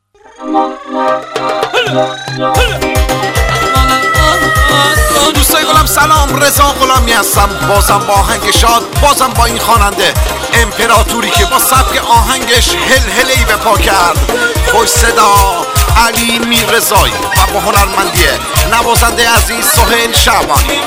دوستای گلم سلام، رضا غلامی هستم، بازم با آهنگ شاد، بازم با این خواننده امپراتوری که با سبک آهنگش هلهله‌ای به پا کرد. خوش صدا علی میررضایی و با هنرمندی نوازنده عزیز سهیل شعبانی.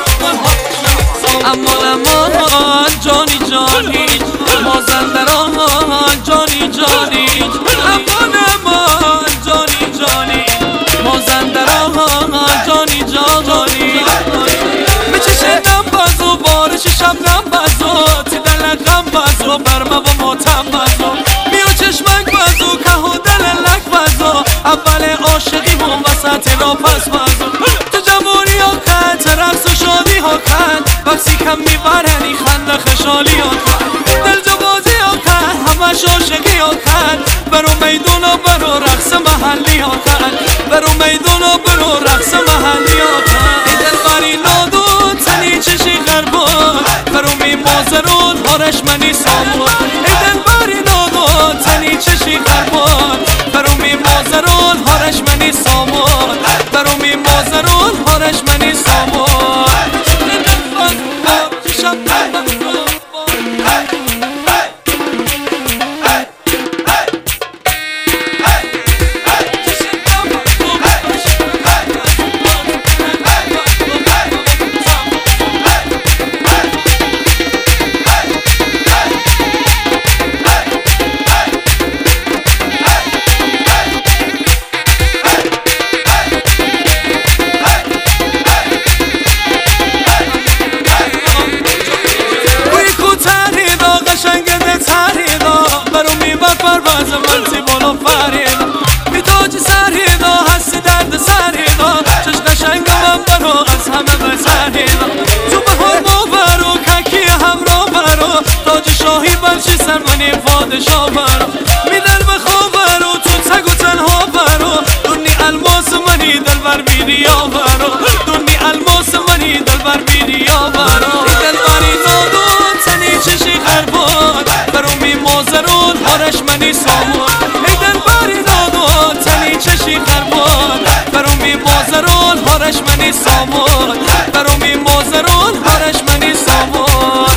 امان جانی جانی مازندران جانی جانی امان جانی جانی مازندران جانی جانی بچشدم بازو بارش شبنم بازو تدلقم بازو برما و ماتم بازو میو چشمک بازو که و دللک بازو اول عاشقی من وسط را پس بازو تو جمهوری ها کن رقص و شادی ها کن وقتی کم میبرنی خنده خشالی ها کن دل جو بازی ها کن همش عاشقی ها کن برو میدون و برو رقص محلی ها کن برو میدون و برو رقص محلی ها کن ای دل باری نادو تنی چشی غربان برو می مازرون هارش منی سامون ای دل باری نادو تنی چشی غربان برو می مازرون هارش منی سامون برو می مازرون هارش منی سامون پرواز منتی بالا فریدا میتاج سریدا هستی درد سریدا چش قشنگ من برو از همه بسریدا تو بهار ما برو ککی همراه برو تاج شاهی برچی سرمانی پادشاه برو میدل بخواه برو تو تگ و تنها برو دونی الماس منی دلبر بیریا برو دونی الماس منی دلبر بیریا برو ای دلبری نادو تنی چشی غربان برو می مازرون هارش منی سامون ای دلبری نادو تنی چشی غربان برو می مازرون هارش منی سامون برو می مازرون هارش منی سامون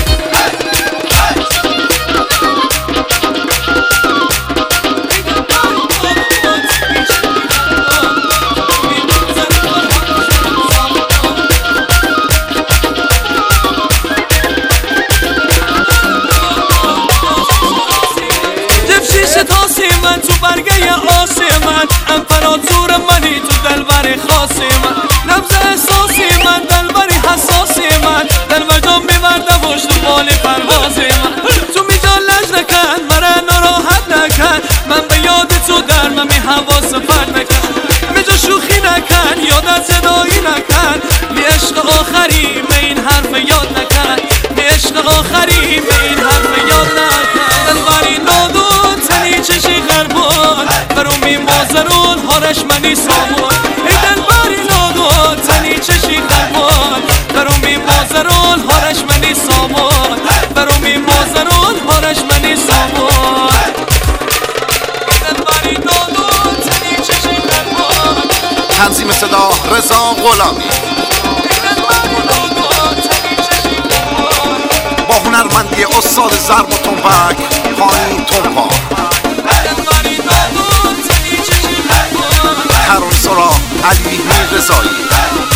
من تو برگه آسمان امپراتور منی تو دلبر خاصی من نبض احساسی من دلبری حساسی من در مجام میبردم پشت و بال پروازی من تو میجا لج نکن مرا ناراحت نکن من به یاد تو در من می حواس فرد نکن میجا شوخی نکن یادت صدایی نکن می عشق آخری به این حرف یاد نکن می عشق آخری به این حرف یاد نکن دلبری نادو تنی چشی غربان برو می مازرون هارش منی سامون ای دلبری نادو تنی چشی غربان برو می مازرون هارش منی سامون برو می مازرون هارش منی سامون ای دلبری نادو تنی چشی غربان تنظیم صدا رضا غلامی با هنرمندی استاد ضرب و تنبک خانم تنبا ترانه سرا علی میررضایی.